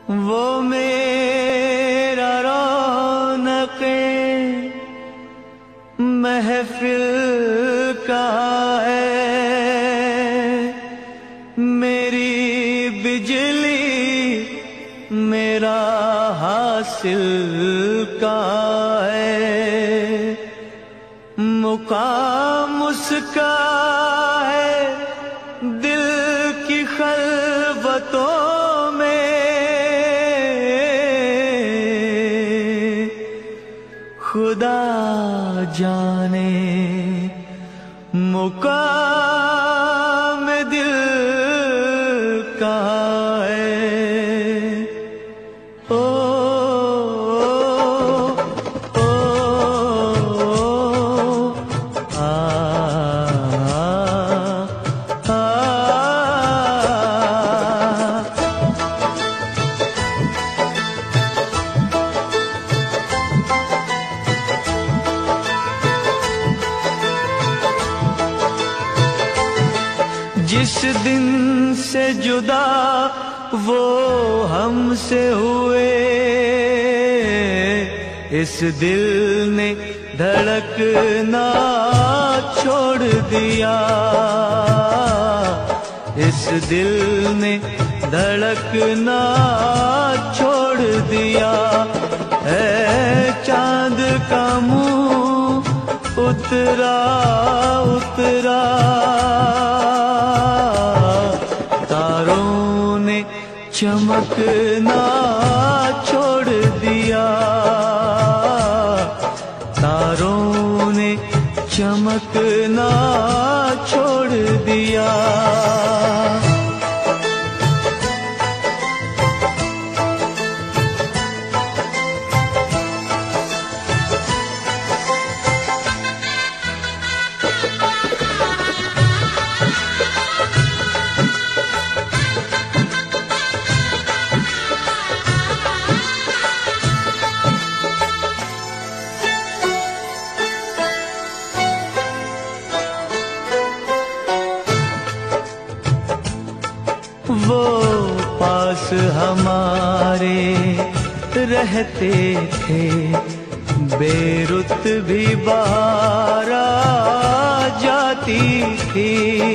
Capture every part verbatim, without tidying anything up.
वो मेरा रौनक़े महफिल का है, मेरी बिजली मेरा हासिल का है, मुकाम उसका है दिल की खलवतों में, खुदा जाने मुकाम दिल का है। ओ, ओ, ओ, आ, आ, आ। जिस दिन से जुदा वो हमसे हुए, इस दिल ने धड़कना छोड़ दिया, इस दिल ने धड़कना छोड़ दिया। है चांद का मुंह उतरा उतरा, तारों ने चमकना छोड़ दिया, तारों ने चमकना छोड़ दिया। वो पास हमारे रहते थे, बेरुत भी बाहर आ जाती थी।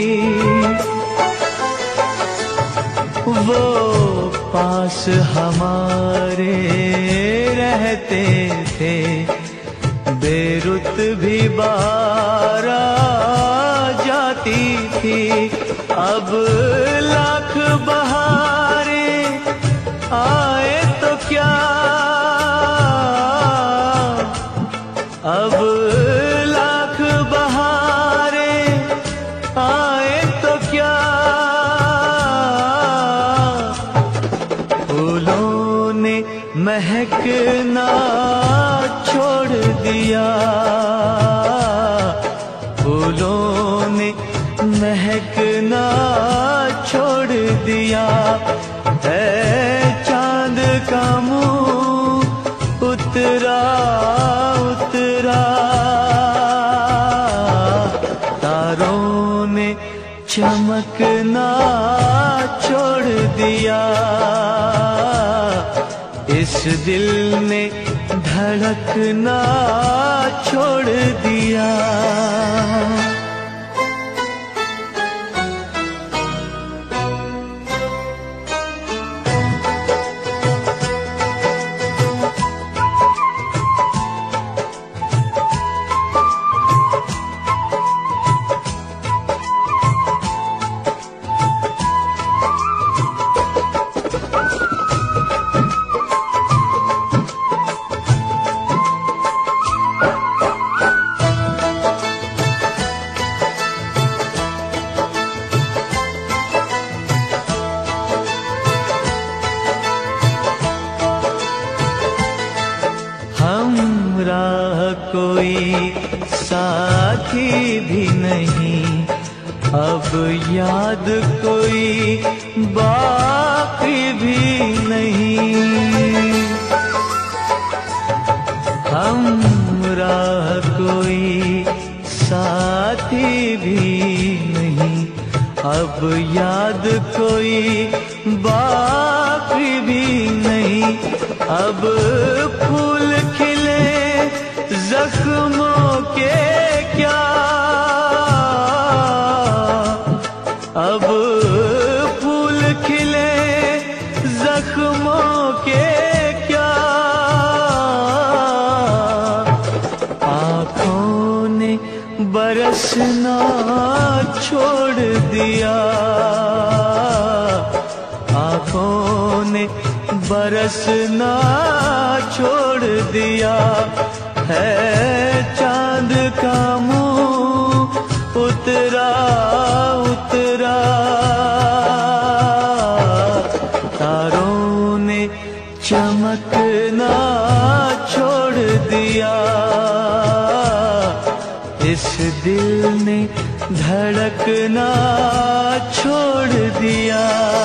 वो पास हमारे रहते थे, बेरुत भी बाहर आ जाती थी। अब लाख बहारें आए तो क्या, अब लाख बहारें आए तो क्या, फूलों ने महकना छोड़ दिया, फूलों ने महकना छोड़ दिया। है चांद का मुंह उतरा उतरा, तारों ने चमकना छोड़ दिया, इस दिल ने धड़कना छोड़ दिया। राह कोई साथी भी नहीं, अब याद कोई बाकी भी नहीं। हम राह कोई साथी भी नहीं, अब याद कोई बाकी भी नहीं। अब फूल खिले जख्मों के क्या, अब फूल खिले जख्मों के क्या। आँखों ने बरसना छोड़ दिया, आँखों ने बरसना छोड़ दिया है। चांद का मुंह उतरा उतरा, तारों ने चमकना छोड़ दिया। इस दिल ने धड़कना छोड़ दिया।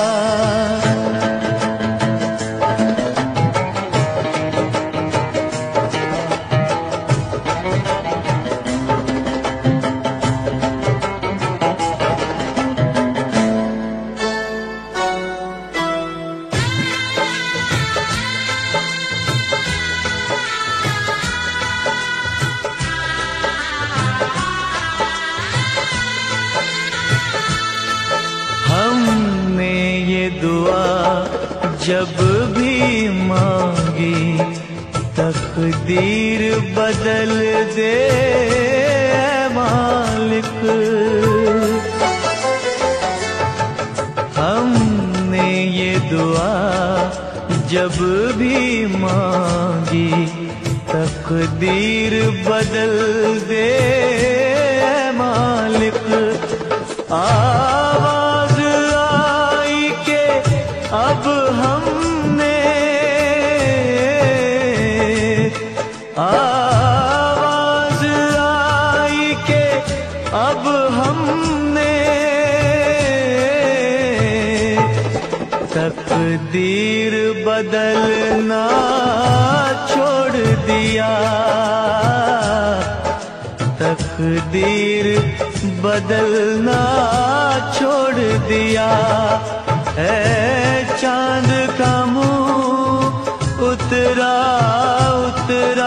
हमने ये दुआ जब भी मांगी, तकदीर बदल दे ऐ मालिक। हमने ये दुआ जब भी मांगी, तकदीर बदल दे ऐ मालिक। आवाज आई के अब हमने, आवाज आई के अब हमने तकदीर बदलना छोड़ दिया। तकदीर बदलना छोड़ दिया है। चांद का मुंह उतरा उतरा,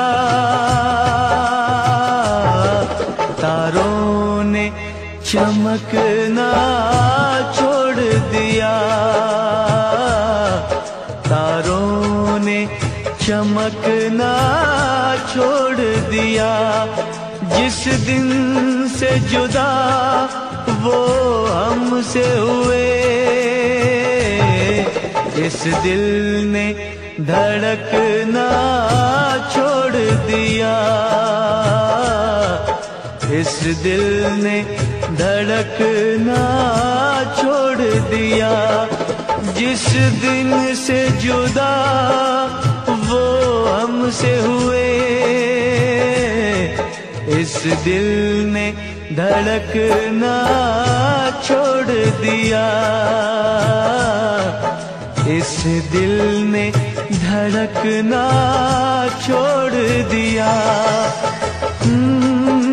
तारों ने चमकना छोड़ दिया। तारों ने चमकना छोड़ दिया। जिस दिन से जुदा वो हमसे हुए, इस दिल ने धड़कना छोड़ दिया। इस दिल ने धड़कना छोड़ दिया। जिस दिन से जुदा वो हमसे हुए, इस दिल ने धड़कना छोड़ दिया। इस दिल ने धड़कना छोड़ दिया।